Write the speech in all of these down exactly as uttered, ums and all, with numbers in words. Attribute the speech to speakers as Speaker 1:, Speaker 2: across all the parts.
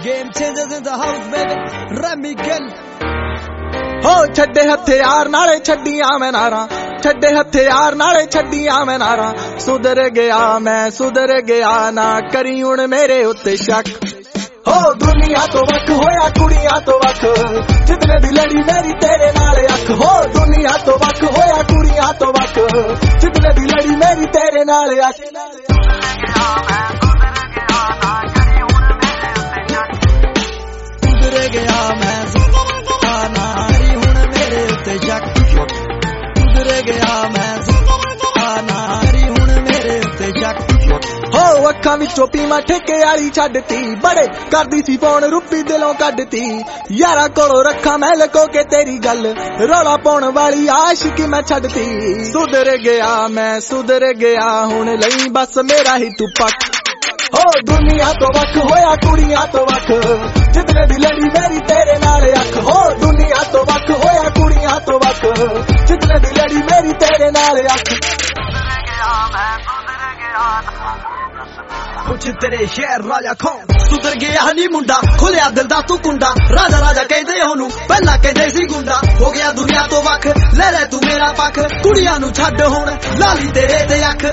Speaker 1: Game changers in the house, baby. Remy Gill.
Speaker 2: हो छड्डे हथियार नाले छड्डियां मैं नारा, छड्डे हथियार नाले छड्डियां मैं नारा। सुधर गया मैं सुधर गया ना करी हुण मेरे उत्ते शक। हो दुनिया तो वख होया कुड़ियां तो वख, जितने दी लड़ी मेरी तेरे नाल अख। हो दुनिया तो वख होया कुड़ियां तो वख, जितने दी लड़ी मेरी तेरे नाल अख। सुधर गया मैं ना करी हुण मेरे उत्ते शक। सुधर गया मैं ना करी हुण मेरे उत्ते शक। हो अखां विचों पीमा ठेके वाली छड्डती, बड़े करदी सी फोन रुपी दिलों कड्डती। यारा कोलों रखा मैं लको के तेरी गल, रौला पाउण वाली आशिकी मैं छड्डती। सुधर गया मैं सुधर गया हुण लई बस मेरा ही तू पक। हो दुनिया तो वख होया कुड़ियां तो वख, जितने दी लड़ी मेरी तेरे नाल अख। हो दुनिया तो वख होया कुड़ियां तो वख, जितने दी लड़ी मेरी तेरे नाल अख।
Speaker 1: कुछ तेरे शहर राजा कौन सुधर गया नी मुंडा, खुलिया दिल दा तू कुंडा। राजा राजा कहदे ओनू पहला कहदे सी गुंडा। हो गया दुनिया तो वख ले ले तू मेरा पख, कुड़ियां नू छड्ड हुण लाली तेरे ते अख।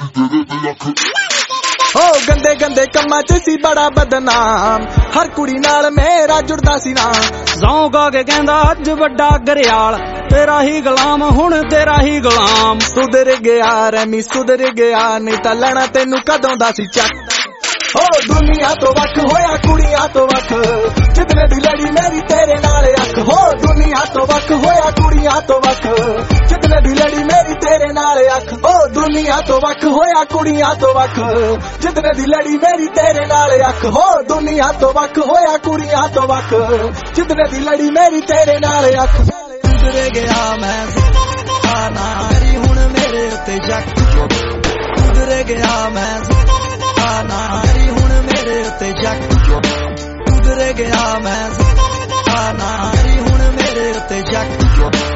Speaker 1: हो गंदे गंदे कम्मां च सी बड़ा बदनाम, हर कुड़ी नाल मेरा जुड़दा सी ना।
Speaker 3: सौं गा के कहंदा अज वड्डा गरियाल, तेरा ही गुलाम हुण तेरा ही गुलाम।
Speaker 2: सुधर गया रैमी सुधर गया, नहीं तां लैणा तैनू कदों दा सी चक। हो दुनिया तो वख होया कुड़ियां तो वख, जितने दी लड़ी मेरी तेरे नाल अख। हो दुनिया तो वख होया कुड़ियां तो वख, जितने दी लड़ी मेरी तेरे नाल अख। हो दुनिया तो वख होया कुड़ियां तो वख, जितने दी लड़ी मेरी तेरे नाल अख। हो दुनिया तो वख होया कुड़ियां तो वख, जितने दी लड़ी मेरी तेरे नाल अख। सुधर गया मैं ना करी हुण मेरे उत्ते शक। सुधर गया मैं ना करी हुण मेरे उत्ते शक। सुधर गया मैं ना करी हुण मेरे उत्ते शक।